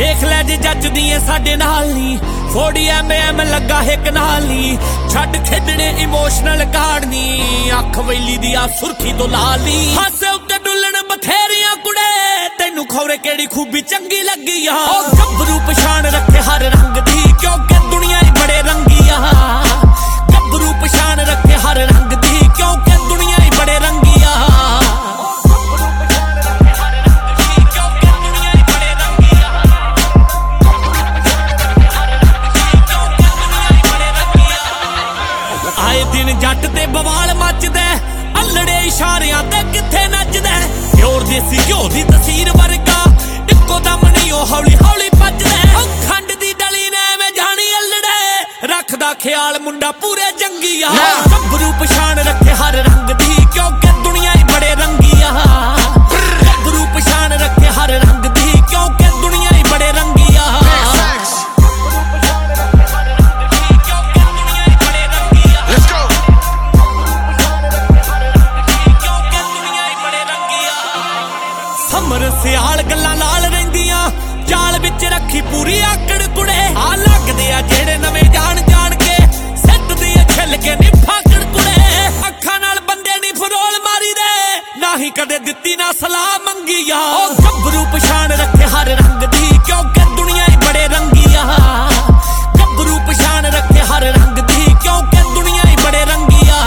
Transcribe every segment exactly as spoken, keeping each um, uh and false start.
देख लै जे जचदी है साडे नाल नी फोड़ी एम एम लगा हिक नाल नी छड्ड खेडने इमोशनल कार्ड नी अख वेली दी आ सुर्खी तो लाली हासे उत्ते डुल्लण बथेरियां कुड़े तैनू खौरे केड़ी खूबी चंगी लगी आ ओ गब्बरू पछाण रखे हर रंग दी क्योंकि दुनिया ही बड़े रंगी आ गब्बरू पछाण रखे हर रंग दी क्योंकि दुनिया ही बड़े रंगी आ दिन जट ते बवाल मचदा अल्लड़े इशारियां ते किथे नचदा प्योर देसी घ्यो दी तसीर वर्गा इक्को दम नहीं ओ हौली हौली भजदा खंड दी डली ने मैं जानी अल्लड़े रखदा ख्याल मुंडा पूरे जंगी आ गब्बरू पछाण रखे हर रंग दी क्योंकि दुनिया ही बड़े रंगी आ गब्बरू पछाण रखे हर रंग दी क्योंकि दुनिया ही बड़े रंगी आ समर सियाल गल्लां नाल रहिंदियां जाल विच रखी पूरी आकड़ कुड़े आ लगदे आ जेड़े नवें जान जान के सटदे आ छिल के नी फाकड़ कुड़े अखां नाल बंदे नी फरोल मारी दे ना ही कदे दित्ती ना सलाह मंगी आ ओ गब्बरू पछाण रखे हर रंग दी क्योंकि दुनिया ही बड़े रंगी आ गब्बरू पछाण रखे हर रंग दी क्योंकि दुनिया ही बड़े रंगी आ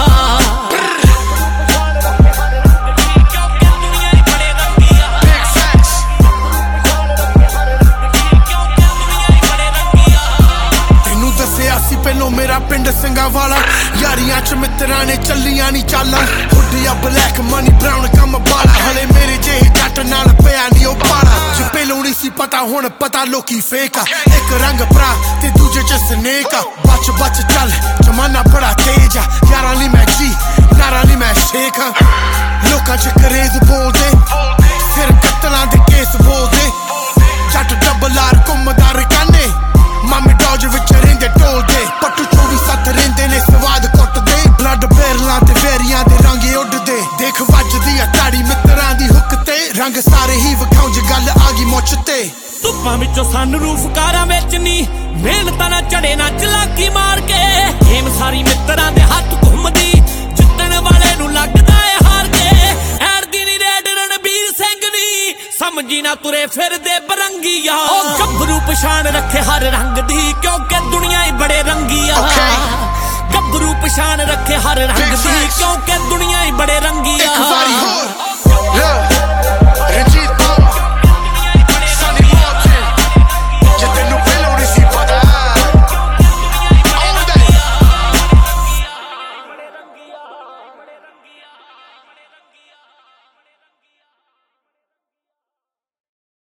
ਪਹਿਲੋਂ ਮੇਰਾ ਪਿੰਡ ਸਿੰਘਾਂ ਵਾਲਾ ਯਾਰੀਆਂ ਚ ਮਿੱਤਰਾਂ ਨੇ ਚੱਲੀਆਂ ਨੀ ਚਾਲਾਂ ਹੁੱਡੀਆ ਬਲੈਕ ਮਨੀ ਬਰਾਊਨ ਕੰਮ ਬਾਲਾ ਹਲੇ ਮੇਰੇ ਜਿਹੇ ਜੱਟ ਨਾਲ ਪਿਆ ਨੀ ਉਹ ਪਾਲਾ ਜੇ ਪਹਿਲੋਂ ਨਹੀਂ ਸੀ ਪਤਾ ਹੁਣ ਪਤਾ ਲੋਕੀ ਫੇਕ ਆ ਇੱਕ ਰੰਗ ਭਰਾ ਤੇ ਦੂਜੇ ਚ ਸਨੇਕ ਆ ਬਚ ਬਚ ਚੱਲ ਜ਼ਮਾਨਾ ਬੜਾ ਤੇਜ਼ ਆ ਯਾਰਾਂ ਲਈ ਮੈਂ ਜੀ ਨਾਰਾਂ ਲਈ ਮੈਂ ਸ਼ੇਖ ਆ ਲੋਕਾਂ ਚ ਕਰੇਜ਼ ਬੋਲਦੇ ਫਿਰ ਕਤਲਾਂ ਦੇ ਕੇਸ ਬੋਲਦੇ ਜੱਟ ਡਬਲ ਆਰ ਘੁੰਮਦਾ ਰਕਾਨੇ ਮਾਮੇ ਡੌਜ ਵਿੱਚ ਰਹਿੰਦੇ ਟੋਲਦੇ ਪੱਟੂ ਚੌਵੀ ਸੱਤ ਰਹਿੰਦੇ ਨੇ ਸਵਾਦ ਕੁੱਟਦੇ ਬਲੱਡ ਬੇਰਲਾਂ ਤੇ ਵੇਰੀਆਂ ਦੇ ਰੰਗੇ ਉੱਡਦੇ ਦੇਖ ਵੱਜਦੀ ਆ ਤਾੜੀ ਮਿੱਤਰਾਂ ਦੀ ਹੁੱਕ ਤੇ ਰੰਗ ਸਾਰੇ ਹੀ ਵਿਖਾਉਂ ਜੇ ਗੱਲ ਆ ਗਈ ਮੁੱਛ ਤੇ ਧੁੱਪਾਂ ਵਿੱਚੋਂ ਸਾਨੂੰ ਰੂਫ ਕਾਰਾਂ ਵਿੱਚ ਨੀ ਮਿਹਨਤਾਂ ਨਾ ਚੜੇ ਨਾ ਚਲਾਕੀ ਮਾਰ ਕੇ ਗੇਮ ਸਾਰੀ ਮਿੱਤਰਾਂ ਦੇ ਹੱਥ ਘੁੰਮਦੀ ਜਿੱਤਣ ਵਾਲੇ ਨੂੰ ਲੱਗਦਾ ਏ ਹਾਰ ਕੇ ਐਰਦੀ ਨੀ ਰੇਡ ਰਣਬੀਰ ਸਿੰਘ ਨੀ ਸਮਝੀ ਨਾ ਤੁਰੇ ਫਿਰਦੇ ਬਰੰਗੀ ਆ ਉਹ ਗબ્ਬਰੂ ਪਛਾਣ ਰੱਖੇ ਹਰ ਰੰਗ ਦੀ ਕਿਉਂਕਿ ਦੁਨੀਆ ਹੀ ਬੜੇ ਰੰਗੀ ਆ ਗब्बरू ਪਛਾਣ ਰੱਖੇ ਹਰ ਰੰਗ ਦੀ ਕਿਉਂਕਿ ਦੁਨੀਆ ਹੀ ਬੜੇ ਰੰਗੀ ਆ